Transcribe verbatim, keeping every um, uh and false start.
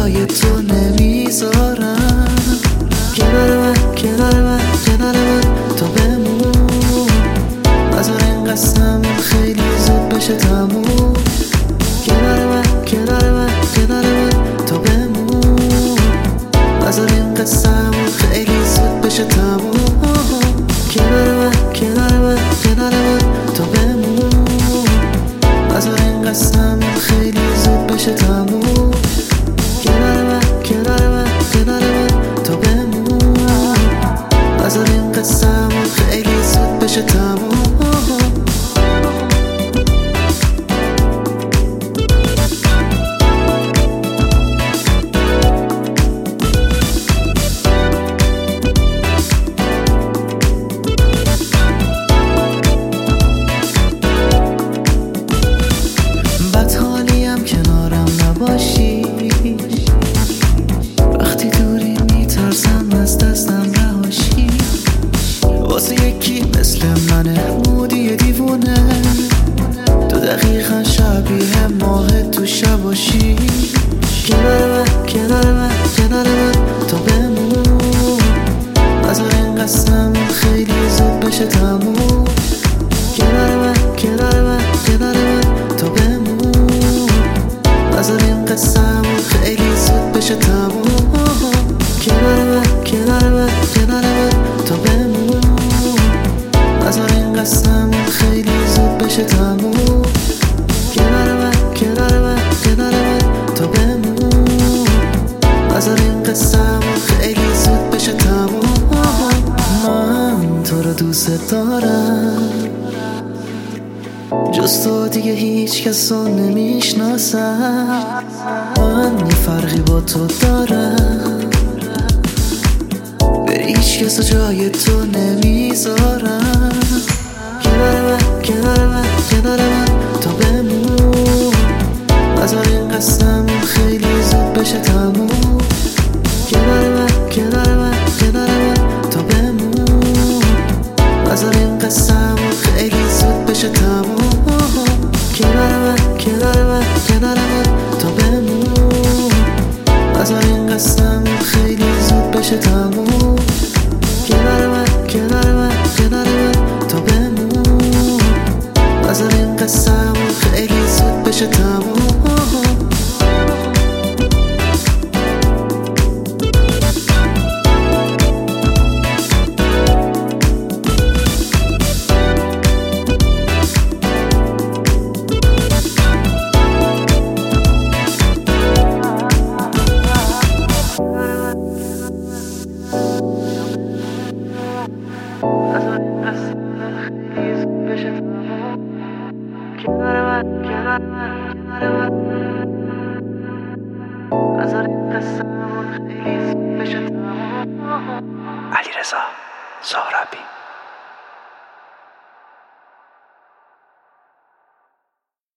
جای تو نمیذارم. کنار من کنار من کنار من تو بمون، نذار این قسمون خیلی زود بشه تموم. کنار من کنار من کنار من تو بمون، نذار این قسمون خیلی زود بشه تموم. کنار من کنار من کنار من تو بمون، نذار این قسمون خیلی زود بشه تموم. کنار من کنار من کنار من تو بمون، نذار این قسمون خیلی زود بشه تموم. وقتی دوری میترسم از دستم رهاشی، واسه یکی مثل منه مودی دیوونه، تو دقیقا شبیه ماه تو شباشی. کنار من کنار من کنار من تو بمون، نذار این قسمون خیلی زود بشه تموم. کنار من کنار من کنار من تو بمون، نذار این قسمون خیلی زود بشه تموم. کنار من کنار من کنار من تو بمون، نذار این قسمون خیلی زود بشه تموم. کنار من کنار من کنار من تو بمون، نذار این قسمون خیلی زود بشه تموم. من تو رو دوست دارم، جز تو دیگه هیچ کس رو نمیشناسم. من یه فرقی با تو دارم، به هیچ کس جای تو نمیذارم. کنار من کنار من کنار من تو بمون، نذار این قسمون خیلی زود بشه تموم. کنار من کنار من کنار من تو بمون، نذار این قسمون خیلی زود بشه تموم. کنار من کنار من کنار من تو بمون، نذار این قسمون خیلی زود بشه تموم. کنار من کنار من کنار من تو بمون، نذار این قسمون خیلی زود بشه تموم. علیرضا سهرابی.